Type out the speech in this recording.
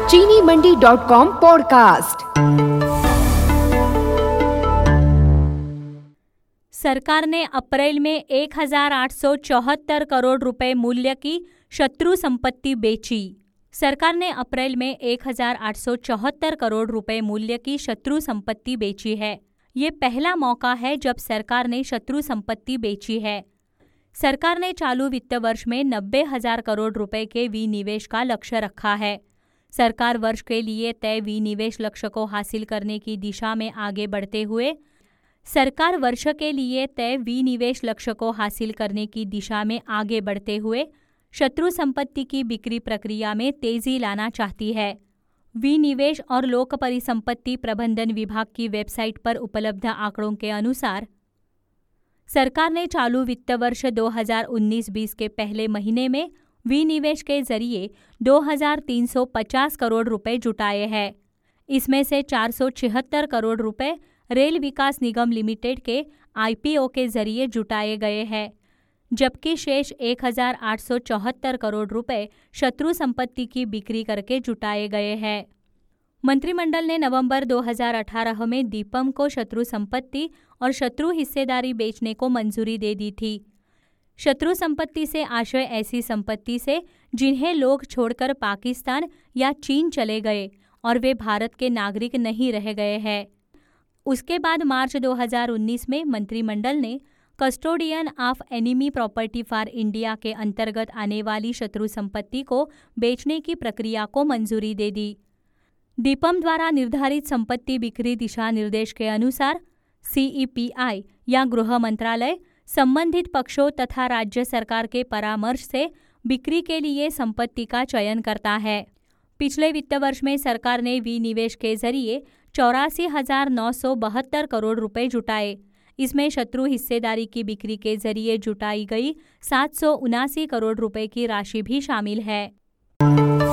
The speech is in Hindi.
चीनी मंडी.com पॉडकास्ट। सरकार ने अप्रैल में 1874 करोड़ रुपए मूल्य की शत्रु संपत्ति बेची। सरकार ने अप्रैल में 1874 करोड़ रुपए मूल्य की शत्रु संपत्ति बेची है। ये पहला मौका है जब सरकार ने शत्रु संपत्ति बेची है। सरकार ने चालू वित्त वर्ष में 90,000 करोड़ रुपए के विनिवेश का लक्ष्य रखा है। सरकार वर्ष के लिए तय विनिवेश लक्ष्य को हासिल करने की दिशा में आगे बढ़ते हुए शत्रु संपत्ति की बिक्री प्रक्रिया में तेजी लाना चाहती है। विनिवेश और लोक परिसंपत्ति प्रबंधन विभाग की वेबसाइट पर उपलब्ध आंकड़ों के अनुसार सरकार ने चालू वित्त वर्ष 2019-20 के पहले महीने में विनिवेश के जरिए 2,350 करोड़ रुपए जुटाए हैं। इसमें से 476 करोड़ रुपए रेल विकास निगम लिमिटेड के IPO के जरिए जुटाए गए हैं, जबकि शेष 1,874 करोड़ रुपए शत्रु संपत्ति की बिक्री करके जुटाए गए हैं। मंत्रिमंडल ने नवंबर 2018 में दीपम को शत्रु संपत्ति और शत्रु हिस्सेदारी बेचने को मंजूरी दे दी थी। शत्रु संपत्ति से आशय ऐसी संपत्ति से जिन्हें लोग छोड़कर पाकिस्तान या चीन चले गए और वे भारत के नागरिक नहीं रह गए हैं। उसके बाद मार्च 2019 में मंत्रिमंडल ने custodian of enemy property for India के अंतर्गत आने वाली शत्रु संपत्ति को बेचने की प्रक्रिया को मंजूरी दे दी। दीपम द्वारा निर्धारित संपत्ति बिक्री दिशा निर्देश के अनुसार CEPI या गृह मंत्रालय संबंधित पक्षों तथा राज्य सरकार के परामर्श से बिक्री के लिए संपत्ति का चयन करता है। पिछले वित्त वर्ष में सरकार ने विनिवेश के जरिए 84,972 करोड़ रुपए जुटाए। इसमें शत्रु हिस्सेदारी की बिक्री के जरिए जुटाई गई 779 करोड़ रुपए की राशि भी शामिल है।